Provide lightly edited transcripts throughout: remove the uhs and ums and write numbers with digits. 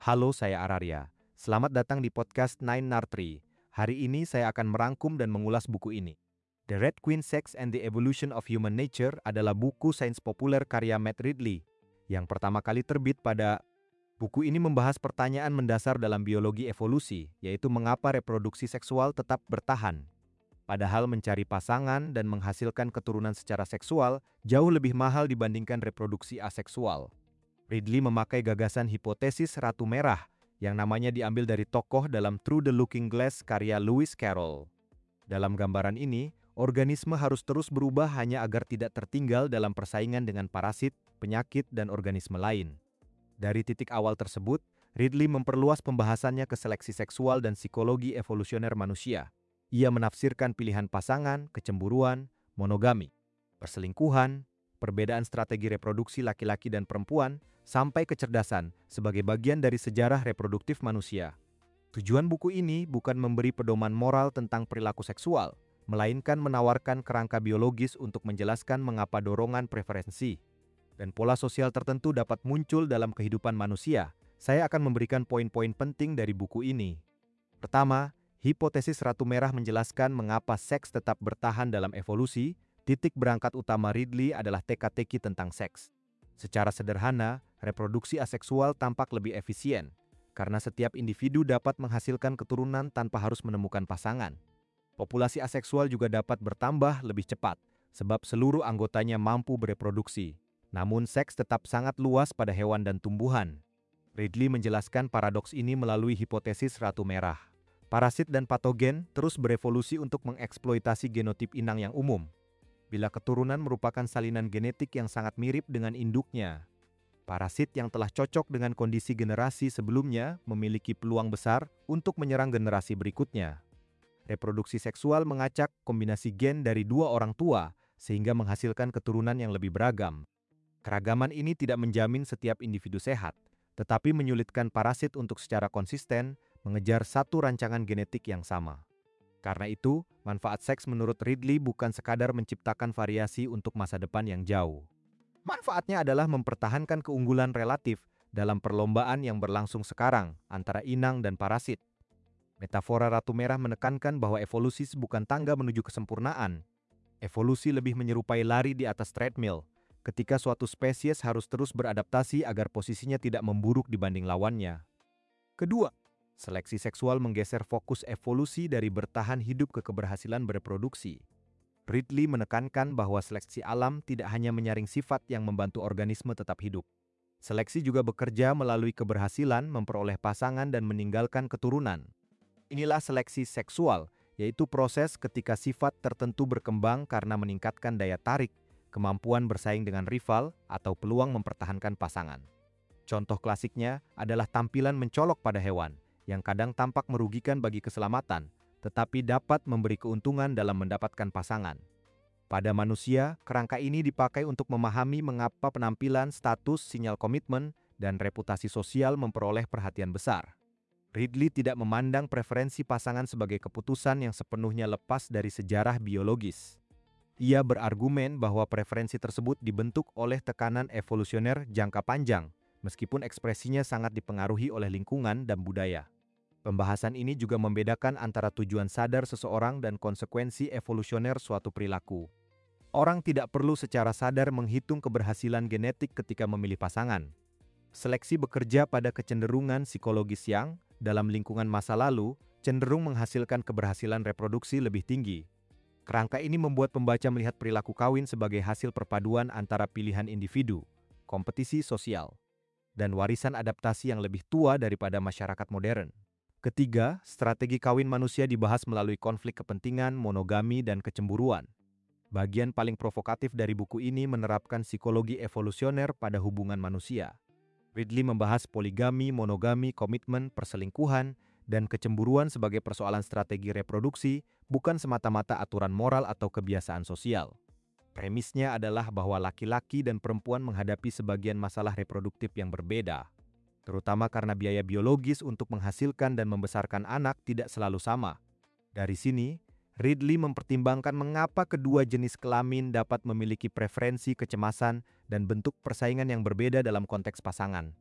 Halo, saya Araria. Selamat datang di podcast Nine Nartri. Hari ini saya akan merangkum dan mengulas buku ini. The Red Queen Sex and the Evolution of Human Nature adalah buku sains populer karya Matt Ridley yang pertama kali terbit pada. Buku ini membahas pertanyaan mendasar dalam biologi evolusi, yaitu mengapa reproduksi seksual tetap bertahan. Padahal mencari pasangan dan menghasilkan keturunan secara seksual jauh lebih mahal dibandingkan reproduksi aseksual. Ridley memakai gagasan hipotesis Ratu Merah yang namanya diambil dari tokoh dalam Through the Looking Glass karya Lewis Carroll. Dalam gambaran ini, organisme harus terus berubah hanya agar tidak tertinggal dalam persaingan dengan parasit, penyakit, dan organisme lain. Dari titik awal tersebut, Ridley memperluas pembahasannya ke seleksi seksual dan psikologi evolusioner manusia. Ia menafsirkan pilihan pasangan, kecemburuan, monogami, perselingkuhan, perbedaan strategi reproduksi laki-laki dan perempuan, sampai kecerdasan sebagai bagian dari sejarah reproduktif manusia. Tujuan buku ini bukan memberi pedoman moral tentang perilaku seksual, melainkan menawarkan kerangka biologis untuk menjelaskan mengapa dorongan preferensi dan pola sosial tertentu dapat muncul dalam kehidupan manusia. Saya akan memberikan poin-poin penting dari buku ini. Pertama, hipotesis Ratu Merah menjelaskan mengapa seks tetap bertahan dalam evolusi. Titik berangkat utama Ridley adalah teka-teki tentang seks. Secara sederhana, reproduksi aseksual tampak lebih efisien, karena setiap individu dapat menghasilkan keturunan tanpa harus menemukan pasangan. Populasi aseksual juga dapat bertambah lebih cepat, sebab seluruh anggotanya mampu bereproduksi. Namun seks tetap sangat luas pada hewan dan tumbuhan. Ridley menjelaskan paradoks ini melalui hipotesis Ratu Merah. Parasit dan patogen terus berevolusi untuk mengeksploitasi genotip inang yang umum. Bila keturunan merupakan salinan genetik yang sangat mirip dengan induknya, parasit yang telah cocok dengan kondisi generasi sebelumnya memiliki peluang besar untuk menyerang generasi berikutnya. Reproduksi seksual mengacak kombinasi gen dari dua orang tua sehingga menghasilkan keturunan yang lebih beragam. Keragaman ini tidak menjamin setiap individu sehat, tetapi menyulitkan parasit untuk secara konsisten mengejar satu rancangan genetik yang sama. Karena itu, manfaat seks menurut Ridley bukan sekadar menciptakan variasi untuk masa depan yang jauh. Manfaatnya adalah mempertahankan keunggulan relatif dalam perlombaan yang berlangsung sekarang antara inang dan parasit. Metafora Ratu Merah menekankan bahwa evolusi bukan tangga menuju kesempurnaan. Evolusi lebih menyerupai lari di atas treadmill, ketika suatu spesies harus terus beradaptasi agar posisinya tidak memburuk dibanding lawannya. Kedua, seleksi seksual menggeser fokus evolusi dari bertahan hidup ke keberhasilan bereproduksi. Ridley menekankan bahwa seleksi alam tidak hanya menyaring sifat yang membantu organisme tetap hidup. Seleksi juga bekerja melalui keberhasilan memperoleh pasangan dan meninggalkan keturunan. Inilah seleksi seksual, yaitu proses ketika sifat tertentu berkembang karena meningkatkan daya tarik, kemampuan bersaing dengan rival, atau peluang mempertahankan pasangan. Contoh klasiknya adalah tampilan mencolok pada hewan, yang kadang tampak merugikan bagi keselamatan, tetapi dapat memberi keuntungan dalam mendapatkan pasangan. Pada manusia, kerangka ini dipakai untuk memahami mengapa penampilan, status, sinyal komitmen, dan reputasi sosial memperoleh perhatian besar. Ridley tidak memandang preferensi pasangan sebagai keputusan yang sepenuhnya lepas dari sejarah biologis. Ia berargumen bahwa preferensi tersebut dibentuk oleh tekanan evolusioner jangka panjang, meskipun ekspresinya sangat dipengaruhi oleh lingkungan dan budaya. Pembahasan ini juga membedakan antara tujuan sadar seseorang dan konsekuensi evolusioner suatu perilaku. Orang tidak perlu secara sadar menghitung keberhasilan genetik ketika memilih pasangan. Seleksi bekerja pada kecenderungan psikologis yang, dalam lingkungan masa lalu, cenderung menghasilkan keberhasilan reproduksi lebih tinggi. Kerangka ini membuat pembaca melihat perilaku kawin sebagai hasil perpaduan antara pilihan individu, kompetisi sosial, dan warisan adaptasi yang lebih tua daripada masyarakat modern. Ketiga, strategi kawin manusia dibahas melalui konflik kepentingan, monogami, dan kecemburuan. Bagian paling provokatif dari buku ini menerapkan psikologi evolusioner pada hubungan manusia. Ridley membahas poligami, monogami, komitmen, perselingkuhan, dan kecemburuan sebagai persoalan strategi reproduksi, bukan semata-mata aturan moral atau kebiasaan sosial. Premisnya adalah bahwa laki-laki dan perempuan menghadapi sebagian masalah reproduktif yang berbeda, terutama karena biaya biologis untuk menghasilkan dan membesarkan anak tidak selalu sama. Dari sini, Ridley mempertimbangkan mengapa kedua jenis kelamin dapat memiliki preferensi kecemasan dan bentuk persaingan yang berbeda dalam konteks pasangan.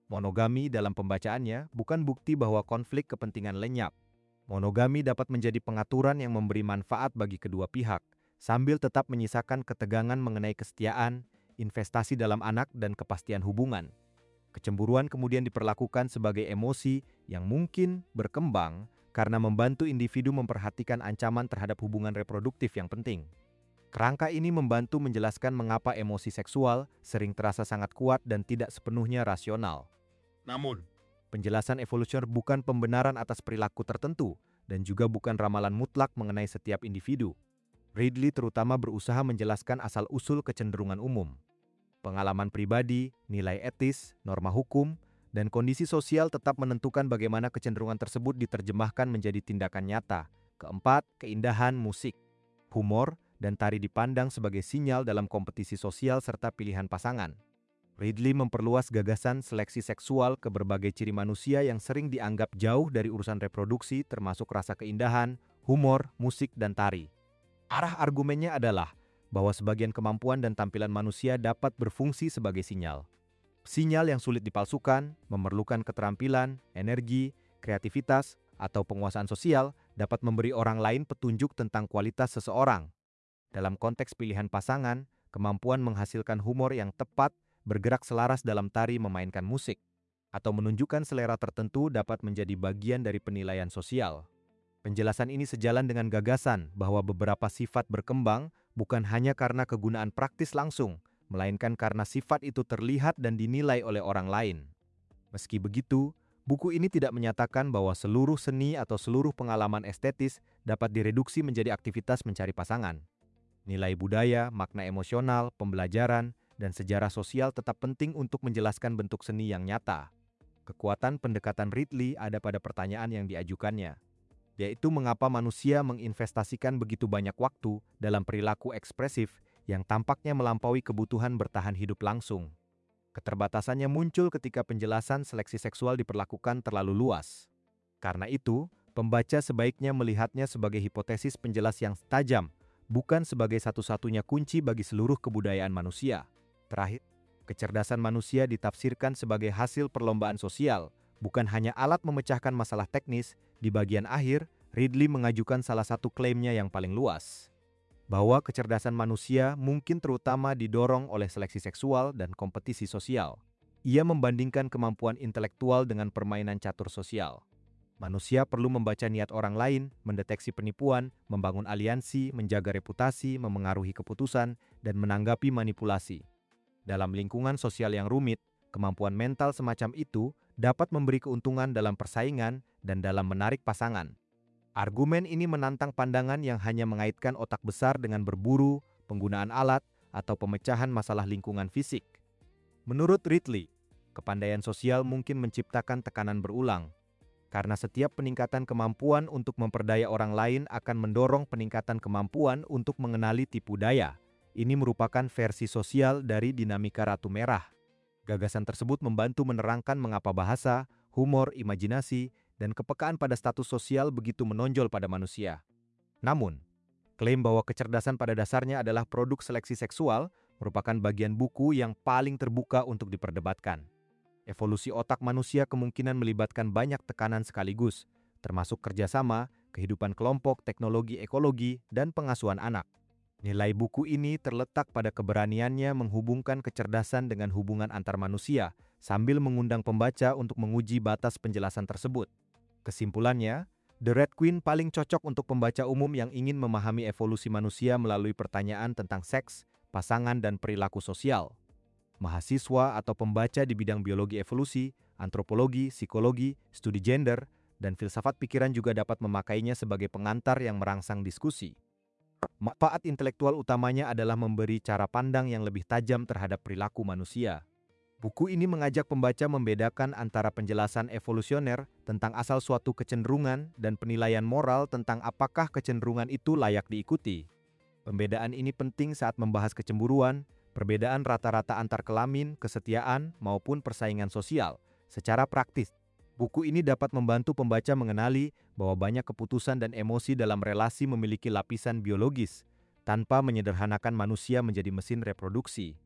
Monogami dalam pembacaannya bukan bukti bahwa konflik kepentingan lenyap. Monogami dapat menjadi pengaturan yang memberi manfaat bagi kedua pihak, sambil tetap menyisakan ketegangan mengenai kesetiaan, investasi dalam anak, dan kepastian hubungan. Kecemburuan kemudian diperlakukan sebagai emosi yang mungkin berkembang karena membantu individu memperhatikan ancaman terhadap hubungan reproduktif yang penting. Kerangka ini membantu menjelaskan mengapa emosi seksual sering terasa sangat kuat dan tidak sepenuhnya rasional. Namun, penjelasan evolusioner bukan pembenaran atas perilaku tertentu dan juga bukan ramalan mutlak mengenai setiap individu. Ridley terutama berusaha menjelaskan asal-usul kecenderungan umum. Pengalaman pribadi, nilai etis, norma hukum, dan kondisi sosial tetap menentukan bagaimana kecenderungan tersebut diterjemahkan menjadi tindakan nyata. Keempat, keindahan musik, humor, dan tari dipandang sebagai sinyal dalam kompetisi sosial serta pilihan pasangan. Ridley memperluas gagasan seleksi seksual ke berbagai ciri manusia yang sering dianggap jauh dari urusan reproduksi termasuk rasa keindahan, humor, musik, dan tari. Arah argumennya adalah bahwa sebagian kemampuan dan tampilan manusia dapat berfungsi sebagai sinyal. Sinyal yang sulit dipalsukan, memerlukan keterampilan, energi, kreativitas, atau penguasaan sosial dapat memberi orang lain petunjuk tentang kualitas seseorang. Dalam konteks pilihan pasangan, kemampuan menghasilkan humor yang tepat, bergerak selaras dalam tari memainkan musik, atau menunjukkan selera tertentu dapat menjadi bagian dari penilaian sosial. Penjelasan ini sejalan dengan gagasan bahwa beberapa sifat berkembang bukan hanya karena kegunaan praktis langsung, melainkan karena sifat itu terlihat dan dinilai oleh orang lain. Meski begitu, buku ini tidak menyatakan bahwa seluruh seni atau seluruh pengalaman estetis dapat direduksi menjadi aktivitas mencari pasangan. Nilai budaya, makna emosional, pembelajaran, dan sejarah sosial tetap penting untuk menjelaskan bentuk seni yang nyata. Kekuatan pendekatan Ridley ada pada pertanyaan yang diajukannya, yaitu mengapa manusia menginvestasikan begitu banyak waktu dalam perilaku ekspresif yang tampaknya melampaui kebutuhan bertahan hidup langsung. Keterbatasannya muncul ketika penjelasan seleksi seksual diperlakukan terlalu luas. Karena itu, pembaca sebaiknya melihatnya sebagai hipotesis penjelas yang tajam, bukan sebagai satu-satunya kunci bagi seluruh kebudayaan manusia. Terakhir, kecerdasan manusia ditafsirkan sebagai hasil perlombaan sosial, bukan hanya alat memecahkan masalah teknis. Di bagian akhir, Ridley mengajukan salah satu klaimnya yang paling luas, bahwa kecerdasan manusia mungkin terutama didorong oleh seleksi seksual dan kompetisi sosial. Ia membandingkan kemampuan intelektual dengan permainan catur sosial. Manusia perlu membaca niat orang lain, mendeteksi penipuan, membangun aliansi, menjaga reputasi, memengaruhi keputusan, dan menanggapi manipulasi. Dalam lingkungan sosial yang rumit, kemampuan mental semacam itu dapat memberi keuntungan dalam persaingan dan dalam menarik pasangan. Argumen ini menantang pandangan yang hanya mengaitkan otak besar dengan berburu, penggunaan alat, atau pemecahan masalah lingkungan fisik. Menurut Ridley, kepandaian sosial mungkin menciptakan tekanan berulang, karena setiap peningkatan kemampuan untuk memperdaya orang lain akan mendorong peningkatan kemampuan untuk mengenali tipu daya. Ini merupakan versi sosial dari dinamika Ratu Merah. Gagasan tersebut membantu menerangkan mengapa bahasa, humor, imajinasi, dan kepekaan pada status sosial begitu menonjol pada manusia. Namun, klaim bahwa kecerdasan pada dasarnya adalah produk seleksi seksual merupakan bagian buku yang paling terbuka untuk diperdebatkan. Evolusi otak manusia kemungkinan melibatkan banyak tekanan sekaligus, termasuk kerjasama, kehidupan kelompok, teknologi ekologi, dan pengasuhan anak. Nilai buku ini terletak pada keberaniannya menghubungkan kecerdasan dengan hubungan antar manusia, sambil mengundang pembaca untuk menguji batas penjelasan tersebut. Kesimpulannya, The Red Queen paling cocok untuk pembaca umum yang ingin memahami evolusi manusia melalui pertanyaan tentang seks, pasangan, dan perilaku sosial. Mahasiswa atau pembaca di bidang biologi evolusi, antropologi, psikologi, studi gender, dan filsafat pikiran juga dapat memakainya sebagai pengantar yang merangsang diskusi. Manfaat intelektual utamanya adalah memberi cara pandang yang lebih tajam terhadap perilaku manusia. Buku ini mengajak pembaca membedakan antara penjelasan evolusioner tentang asal suatu kecenderungan dan penilaian moral tentang apakah kecenderungan itu layak diikuti. Pembedaan ini penting saat membahas kecemburuan, perbedaan rata-rata antar kelamin, kesetiaan, maupun persaingan sosial. Secara praktis, buku ini dapat membantu pembaca mengenali bahwa banyak keputusan dan emosi dalam relasi memiliki lapisan biologis, tanpa menyederhanakan manusia menjadi mesin reproduksi.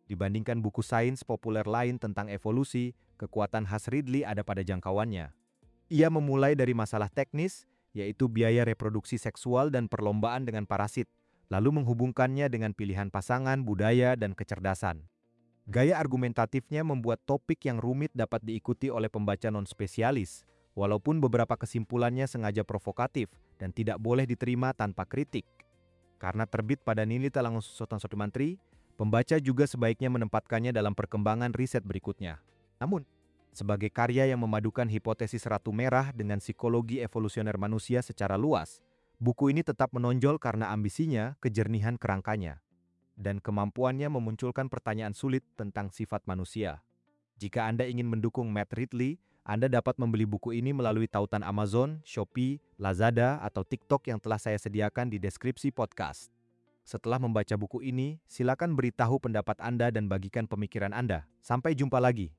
Dibandingkan buku sains populer lain tentang evolusi, kekuatan khas Ridley ada pada jangkauannya. Ia memulai dari masalah teknis, yaitu biaya reproduksi seksual dan perlombaan dengan parasit, lalu menghubungkannya dengan pilihan pasangan, budaya, dan kecerdasan. Gaya argumentatifnya membuat topik yang rumit dapat diikuti oleh pembaca non-spesialis, walaupun beberapa kesimpulannya sengaja provokatif dan tidak boleh diterima tanpa kritik. Karena terbit pada Nili Talango Sotan Sodimantri, pembaca juga sebaiknya menempatkannya dalam perkembangan riset berikutnya. Namun, sebagai karya yang memadukan hipotesis ratu merah dengan psikologi evolusioner manusia secara luas, buku ini tetap menonjol karena ambisinya, kejernihan kerangkanya, dan kemampuannya memunculkan pertanyaan sulit tentang sifat manusia. Jika Anda ingin mendukung Matt Ridley, Anda dapat membeli buku ini melalui tautan Amazon, Shopee, Lazada, atau TikTok yang telah saya sediakan di deskripsi podcast. Setelah membaca buku ini, silakan beritahu pendapat Anda dan bagikan pemikiran Anda. Sampai jumpa lagi.